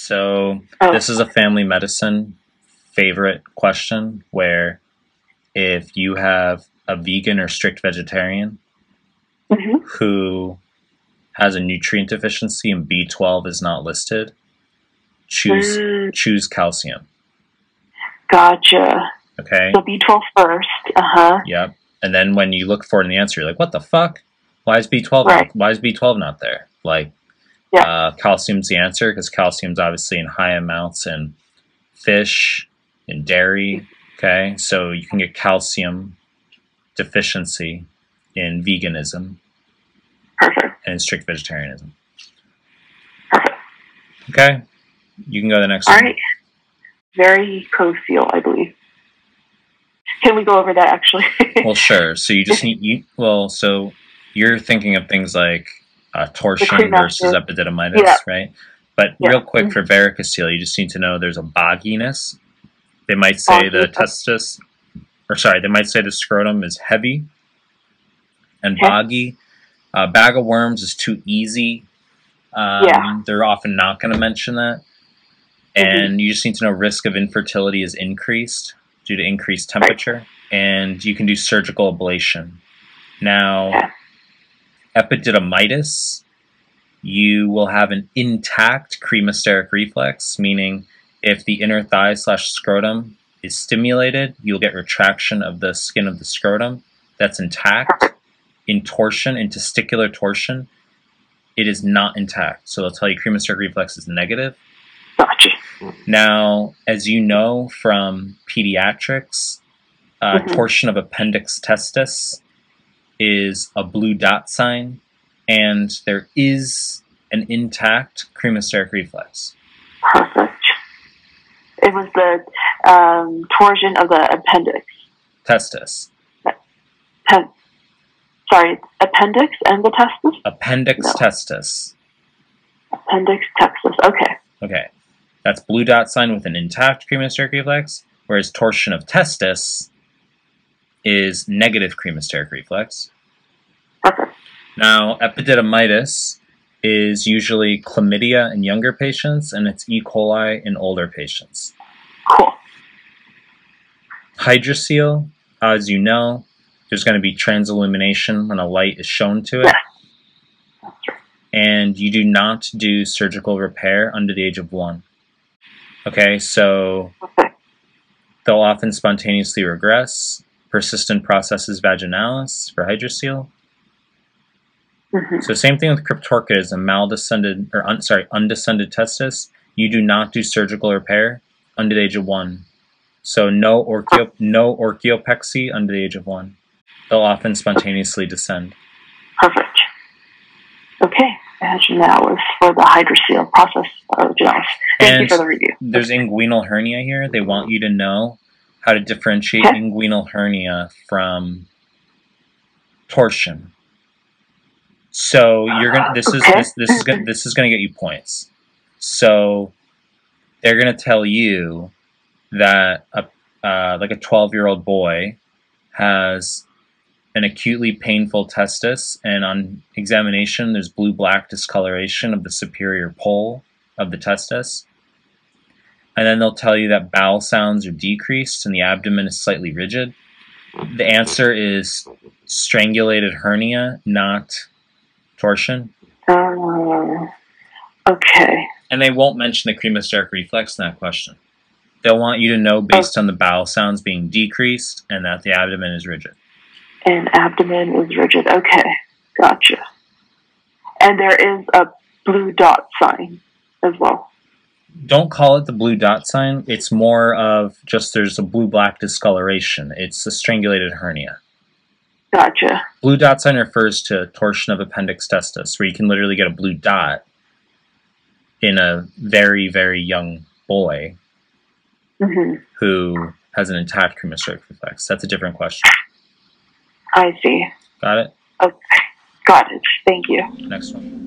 So Oh. this is a family medicine favorite question where if you have a vegan or strict vegetarian Hmm. who has a nutrient deficiency and B12 is not listed, choose calcium. Gotcha. Okay? So B12 first. Uh-huh. Yep. And then when you look for it in the answer, you're like, what the fuck? Why is B12 Right. not there? Like, Yeah. calcium's the answer because calcium's obviously in high amounts in fish, in dairy. Okay, so you can get calcium deficiency in veganism Perfect. and in strict vegetarianism. Perfect. Okay, you can go to the next All one. right. Very co-seal, I believe. Can we go over that actually? Well, sure. So you just need so you're thinking of things like torsion versus cremaster. epididymitis, Yeah. right? But Yeah. real quick for varicocele, you just need to know there's a bogginess. They might say the testis, they might say the scrotum is heavy and boggy. Bag of worms is too easy. They're often not going to mention that. And you just need to know risk of infertility is increased due to increased temperature. Right. And you can do surgical ablation. Now, epididymitis, you will have an intact cremasteric reflex, meaning if the inner thigh / scrotum is stimulated, you'll get retraction of the skin of the scrotum. That's intact. In torsion, in testicular torsion, it is not intact. So they'll tell you cremasteric reflex is negative. Gotcha. Now, as you know from pediatrics, torsion of appendix testis is a blue dot sign, and there is an intact cremasteric reflex. Perfect. It was the torsion of the appendix. Testis. Sorry, appendix and the testis? Appendix testis. Appendix testis, okay. Okay. That's blue dot sign with an intact cremasteric reflex, whereas torsion of testis is negative cremasteric reflex. Perfect. Now, epididymitis is usually chlamydia in younger patients, and it's E. coli in older patients. Cool. Hydrocele, as you know, there's going to be transillumination when a light is shown to it. Yeah. And you do not do surgical repair under the age of 1. Okay, so they'll often spontaneously regress. Persistent processes vaginalis for hydrocele. So same thing with cryptorchidism, undescended testis. You do not do surgical repair under the age of 1. So no orchiopexy under the age of 1. They'll often spontaneously descend. Perfect. Okay, vaginalis was for the hydrocele process vaginalis. Thank you for the review. There's inguinal hernia here. They want you to know how to differentiate inguinal hernia from torsion. So this is going to get you points. So they're going to tell you that like a 12-year-old boy has an acutely painful testis, and on examination there's blue-black discoloration of the superior pole of the testis. And then they'll tell you that bowel sounds are decreased and the abdomen is slightly rigid. The answer is strangulated hernia, not torsion. Okay. And they won't mention the cremasteric reflex in that question. They'll want you to know based on the bowel sounds being decreased and that the abdomen is rigid. And abdomen is rigid. Okay. Gotcha. And there is a blue dot sign as well. Don't call it the blue dot sign. It's more of just there's a blue-black discoloration. It's a strangulated hernia. Gotcha. Blue dot sign refers to torsion of appendix testis, where you can literally get a blue dot in a very, very young boy who has an intact cremasteric reflex. That's a different question. I see. Got it? Okay. Got it. Thank you. Next one.